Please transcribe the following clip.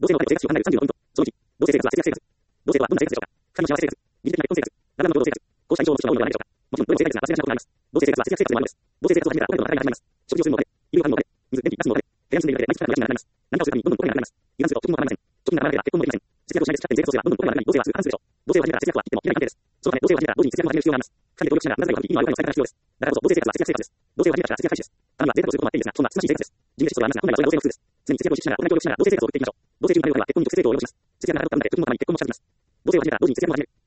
同性の生活習慣内36ポイント。その1、同性生活は節約生活。同性とはどんな生活でしょうか。神の幸せ生活。疑似的な結婚生活。ランダムの合同生活。こうした印象を持つ人が多いのではないでしょうか。もちろん、どれも正解ですが、忘れがちなことがあります。同性生活は節約生活でもあるのです。同性生活を始めたら、お金との戦いが始まります。食事をするので、衣類を買うので、水、電気、ガスので、部屋に住んでいるだけで毎月からの家賃が並びます。何かをするためにどんどんお金がかかります。油断すると貯金も上がりません。貯金が上がらなければ結婚もできません。節約をしないで社会生活をすればどんどんお金が上がり、同性はすぐ反するでしょう。同性を始めたら節約は切っても切れない関係です。そのため、同性を始めたら同時に節約も始める必要があります。二人で協力しながら、なぜか意味のあるお金を使い方が必要です。だからこそ、同性生活は節約生活です。同性を始めたから節約開始です。たまには贅沢をすることもあっていいんですが、そんな難しい生活です。人的質素ではありますが、本来はそれが同性の普通です。常に節約を意識しながら、お互い協力しながら同性生活を送っていきましょう。同性中に入るお金は結婚に直接制度を要します。節約がなかったためで、貯金もたまり、結婚も近づきます。同性を始めたら同時に節約も始める。